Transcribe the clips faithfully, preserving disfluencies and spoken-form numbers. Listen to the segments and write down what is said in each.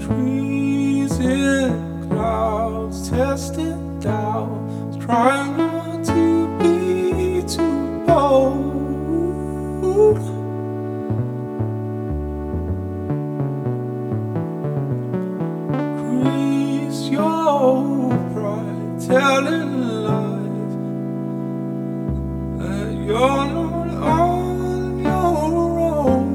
Trees in clouds, testing doubts, trying not to be too bold. Grease your pride, telling lies that you're not on your own.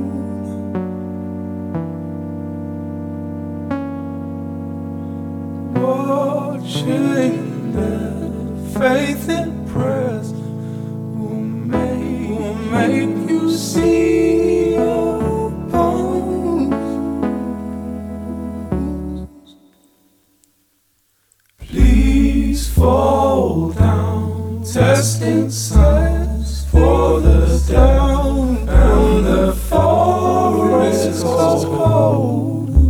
Watching the faith and prayers will make, will make you see your bones. Please fall down, testing signs for the down, and the forest is cold.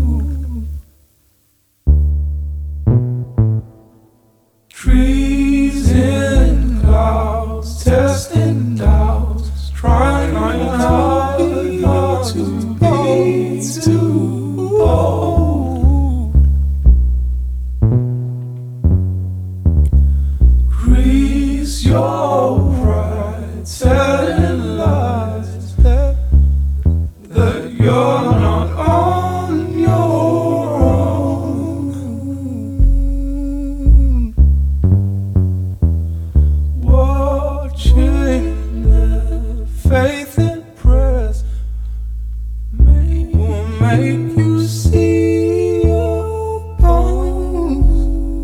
Trees in clouds, testing doubts, trying hard not to be too bold. Grease your pride, telling lies that, that you're not on your own. Watching the faith and prayers will make you see your bones.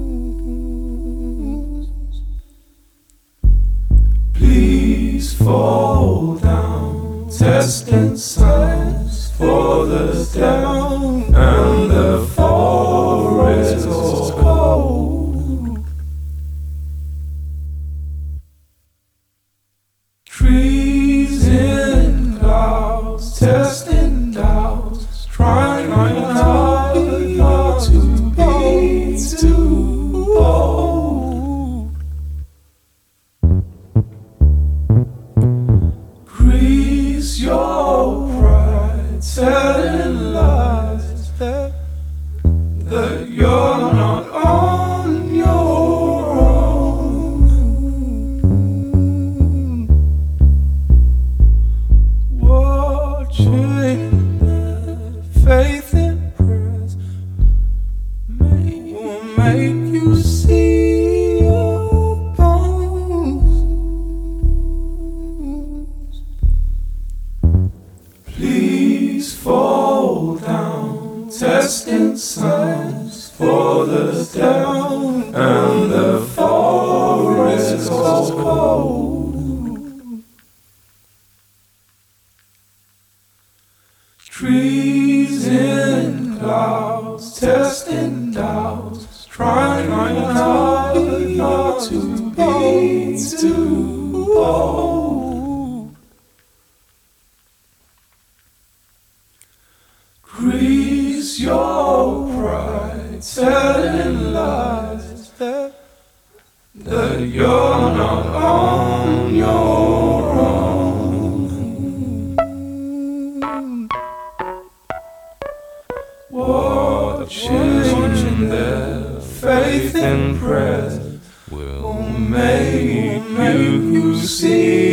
Please fall down, testing signs for the down, and the forest is cold. Trees in clouds, testing doubts, trying hard not to be too bold. Grease your pride, telling lies that, that you're not on your own. Watching the faith and prayers will make you see your bones. Please fall down, testing signs for the down, and the forest is cold. Trees in clouds, testing doubts, trying hard not to be too bold. Grease your pride, telling lies that, that you're not on your own. Watching their faith and prayer will make you see